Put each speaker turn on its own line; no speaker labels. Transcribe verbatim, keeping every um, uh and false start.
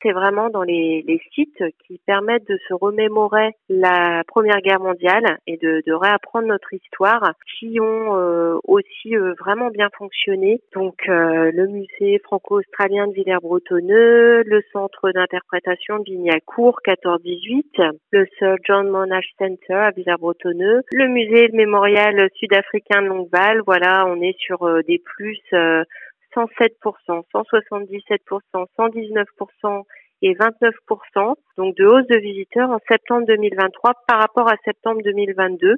c'est vraiment dans les, les sites qui permettent de se remémorer la Première Guerre mondiale et de, de réapprendre notre histoire, qui ont euh, aussi euh, vraiment bien fonctionné. Donc euh, le musée franco-australien de Villers-Bretonneux, le centre d'interprétation de Vignacourt quatorze dix-huit, le Sir John Monash Center à Villers-Bretonneux, le musée le mémorial sud-africain de Longueval. Voilà, on est sur euh, des plus euh, cent sept pour cent, cent soixante-dix-sept pour cent, cent dix-neuf pour cent et vingt-neuf pour cent, donc de hausse de visiteurs en septembre deux mille vingt-trois par rapport à septembre deux mille vingt-deux.